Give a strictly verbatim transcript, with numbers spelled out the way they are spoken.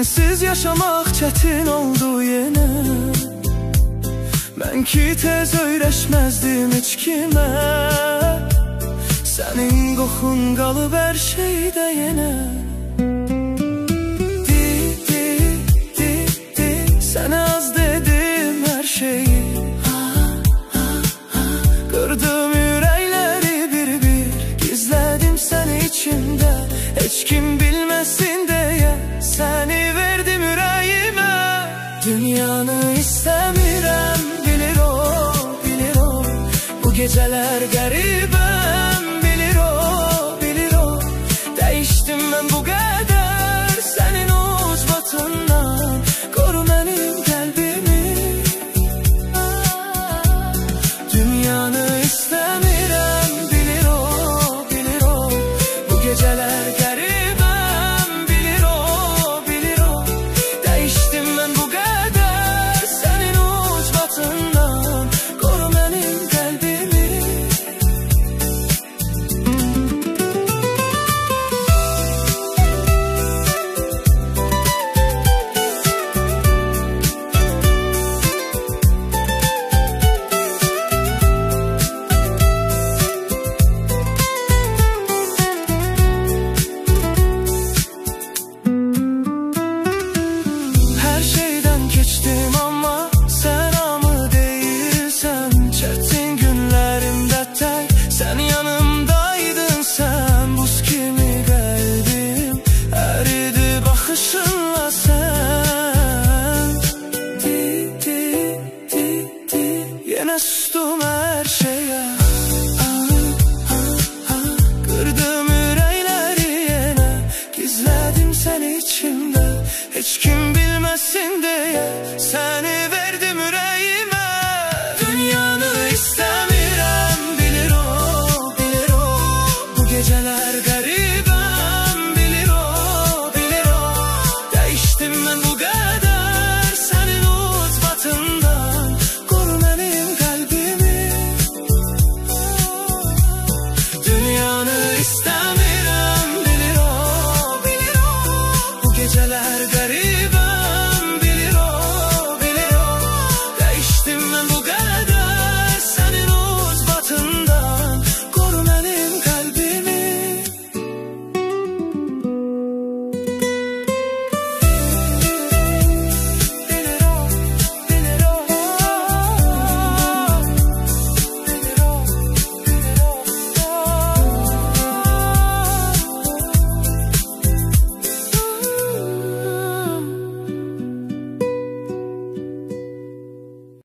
Sensiz yaşamak çetin oldu yine. Ben ki tez öyrəşməzdim heç kimə. Sənin qoxun qalıb hər şeydə yenə. Di, di, di, di, sənə az dedim hər şeyi. Qırdım ürəkləri bir-bir, gizlədim səni içimdə. Heç kim bilməsin deyə səni verdim ürəyimə. Dünyanı istəmirəm, bilir o, bilir o. Bu gecələr qəribəm, bilir o, bilir o. Dəyişdim mən bu qədər sənin ucbatından. Qoru mənim qəlbimi. Dünyanı istəmirəm, bilir o, bilir o. Bu gecələr qəribəm, bilir o, bilir o. Dəyişdim mən bu qədər sənin ucbatından. Qoru mənim qəlbimi. Hər şeydən keçdim amma sən hamı deyilsən. Çətin günlərimdə tək sən yanımdaydın sən. Buz kimi qəlbim əridi baxışınla sən. Di, di, di, di, yenə sustum hər şeyə. Qırdım ürəkləri yenə, gizlədim səni içimdə. Heç kim bilməsin deyə səni verdim ürəyimə. Dünyanı istəmirəm, bilir o, bilir o. Bu gecələr qəribəm, bilir o, bilir o. Dəyişdim mən bu qədər sənin ucbatından. Qoru mənim qəlbimi. Dünyanı istəmirəm.